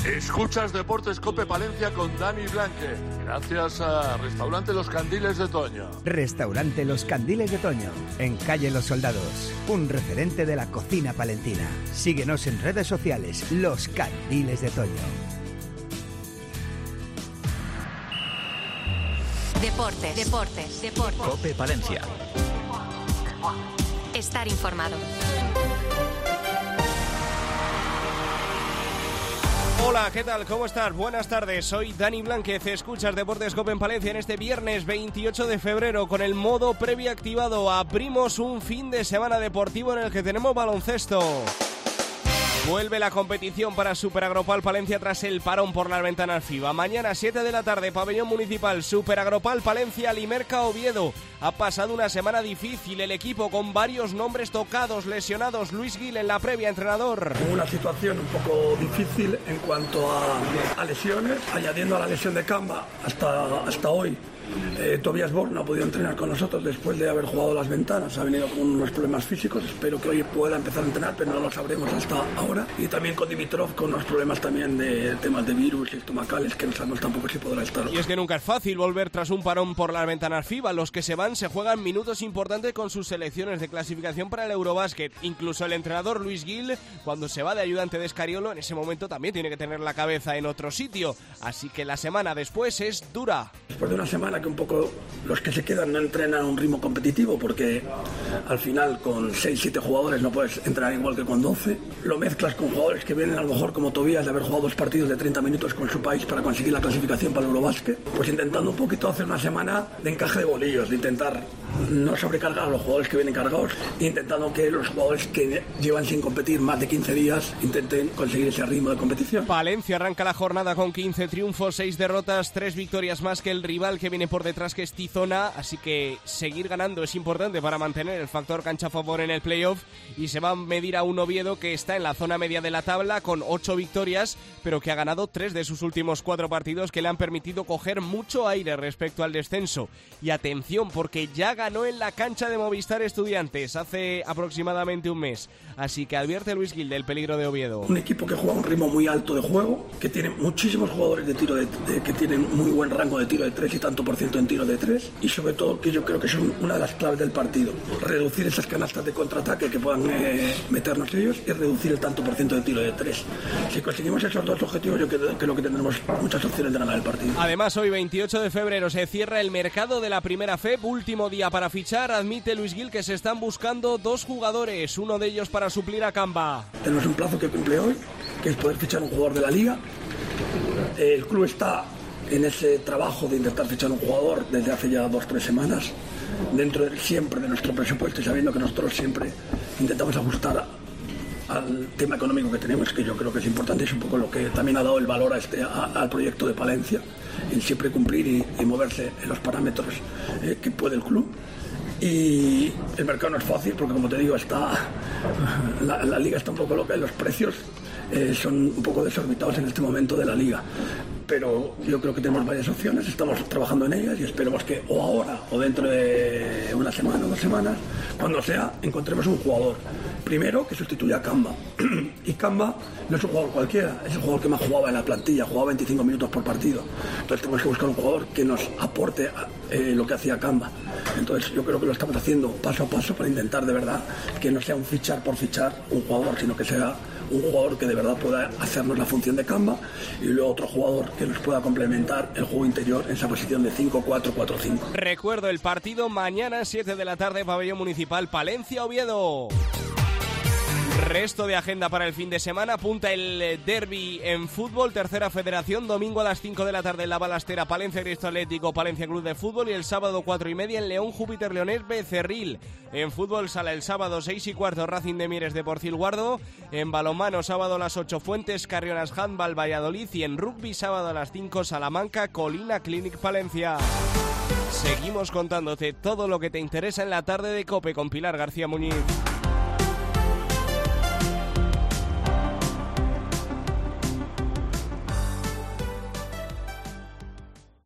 Escuchas Deportes Cope Palencia con Dani Blanque, gracias a Restaurante Los Candiles de Toño. Restaurante Los Candiles de Toño, en calle Los Soldados, un referente de la cocina palentina. Síguenos en redes sociales, Los Candiles de Toño. Deportes. Cope Palencia. Estar informado. Hola, ¿qué tal? ¿Cómo estás? Buenas tardes, soy Dani Blanquez. Escuchas Deportes Cope en Palencia en este viernes 28 de febrero con el modo previa activado. Abrimos un fin de semana deportivo en el que tenemos baloncesto. Vuelve la competición para Superagropal Palencia tras el parón por las ventanas FIBA. Mañana 7 de la tarde, pabellón municipal, Superagropal Palencia, Limerca Oviedo. Ha pasado una semana difícil el equipo con varios nombres tocados, lesionados. Luis Gil en la previa, entrenador. Una situación un poco difícil en cuanto a lesiones, añadiendo a la lesión de Camba hasta hoy. Tobias Borg no ha podido entrenar con nosotros después de haber jugado las ventanas, ha venido con unos problemas físicos, espero que hoy pueda empezar a entrenar, pero no lo sabremos hasta ahora. Y también con Dimitrov, con unos problemas también de temas de virus y estomacales, que no sabemos tampoco si podrá estar. Y es que nunca es fácil volver tras un parón por las ventanas FIBA. Los que se van se juegan minutos importantes con sus selecciones de clasificación para el Eurobásquet. Incluso el entrenador Luis Gil, cuando se va de ayudante de Escariolo, en ese momento también tiene que tener la cabeza en otro sitio, así que la semana después es dura. Después de una semana que un poco los que se quedan no entrenan a un ritmo competitivo, porque al final con 6-7 jugadores no puedes entrenar igual que con 12. Lo mezclas con jugadores que vienen a lo mejor como Tobías de haber jugado 2 partidos de 30 minutos con su país para conseguir la clasificación para el Eurobásquet, pues intentando un poquito hacer una semana de encaje de bolillos, de intentar no sobrecargar a los jugadores que vienen cargados, intentando que los jugadores que llevan sin competir más de 15 días intenten conseguir ese ritmo de competición. Palencia arranca la jornada con 15 triunfos, 6 derrotas, 3 victorias más que el rival que viene por detrás, que es Tizona, así que seguir ganando es importante para mantener el factor cancha a favor en el playoff, y se va a medir a un Oviedo que está en la zona media de la tabla con 8 victorias, pero que ha ganado 3 de sus últimos 4 partidos, que le han permitido coger mucho aire respecto al descenso. Y atención, porque ya ganó en la cancha de Movistar Estudiantes hace aproximadamente un mes, así que advierte Luis Gil del peligro de Oviedo. Un equipo que juega a un ritmo muy alto de juego, que tiene muchísimos jugadores de tiro que tienen muy buen rango de tiro de 3 y tanto por ciento en tiro de 3, y sobre todo que yo creo que son una de las claves del partido, reducir esas canastas de contraataque que puedan meternos ellos y reducir el tanto por ciento de tiro de 3. Si conseguimos esos dos objetivos, yo creo que tendremos muchas opciones de ganar el partido. Además, hoy 28 de febrero se cierra el mercado de la primera FEB, último día para fichar. Admite Luis Gil que se están buscando 2 jugadores, uno de ellos para suplir a Camba. Tenemos un plazo que cumple hoy, que es poder fichar un jugador de la liga. El club está en ese trabajo de intentar fichar un jugador desde hace ya 2-3 semanas, dentro siempre de nuestro presupuesto, y sabiendo que nosotros siempre intentamos ajustar al tema económico que tenemos, que yo creo que es importante, es un poco lo que también ha dado el valor al proyecto de Palencia, en siempre cumplir y moverse en los parámetros que puede el club. Y el mercado no es fácil porque, como te digo, la liga está un poco loca y los precios son un poco desorbitados en este momento de la liga, pero yo creo que tenemos varias opciones, estamos trabajando en ellas y esperemos que o ahora o dentro de una semana o 2 semanas, cuando sea, encontremos un jugador primero que sustituya a Camba. Y Camba no es un jugador cualquiera, es el jugador que más jugaba en la plantilla, jugaba 25 minutos por partido, entonces tenemos que buscar un jugador que nos aporte lo que hacía Camba. Entonces yo creo que lo estamos haciendo paso a paso para intentar de verdad que no sea un fichar por fichar un jugador, sino que sea un jugador que de verdad pueda hacernos la función de Camba, y luego otro jugador que nos pueda complementar el juego interior en esa posición de 5-4-4-5. Recuerdo el partido mañana 7 de la tarde, pabellón municipal, Palencia-Oviedo. Resto de agenda para el fin de semana, apunta el derbi en fútbol, tercera federación, domingo a las 5 de la tarde en La Balastera, Palencia Cristo Atlético, Palencia Club de Fútbol, y el sábado 4:30 en León Júpiter Leonés Becerril. En fútbol sala el sábado 6:15 Racing de Mieres de Porcil-Guardo, en balonmano sábado a las 8 Fuentes Carrionas Handball Valladolid, y en rugby sábado a las 5 Salamanca Colina Clinic Palencia. Seguimos contándote todo lo que te interesa en la tarde de COPE con Pilar García Muñiz.